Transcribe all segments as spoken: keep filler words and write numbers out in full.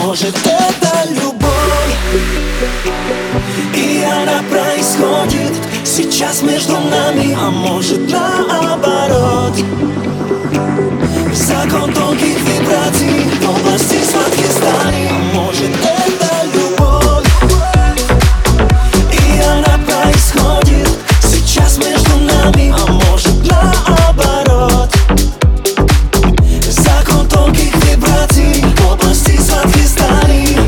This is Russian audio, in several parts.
может это любовь, и она происходит сейчас между нами, а может наоборот. Закон тонких вибраций в области сладких стали. А может это любовь, и она происходит сейчас между нами, а может наоборот. Закон тонких вибраций в области сладких стали.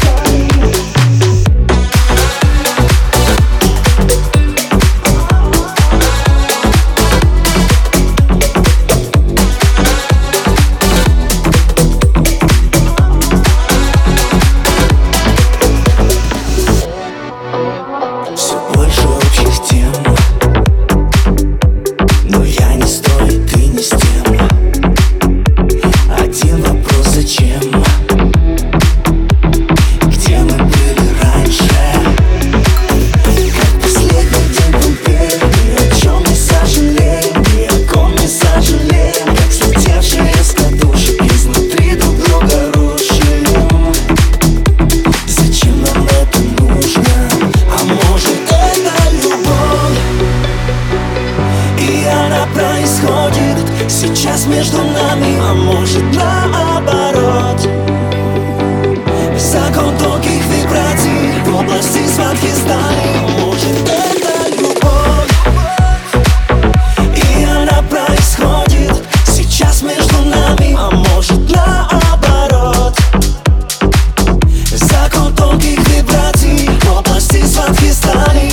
Происходит сейчас между нами, а может наоборот. Закон тонких вибраций в области сладких стали. А может это любовь, и она происходит сейчас между нами, а может наоборот. Закон тонких вибраций в области сладких стали.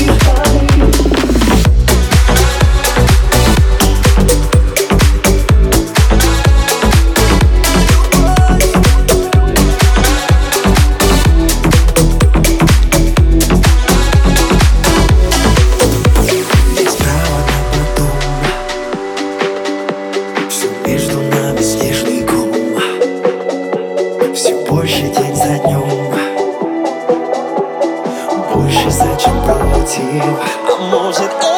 Больше день за днем, больше зачем против. А может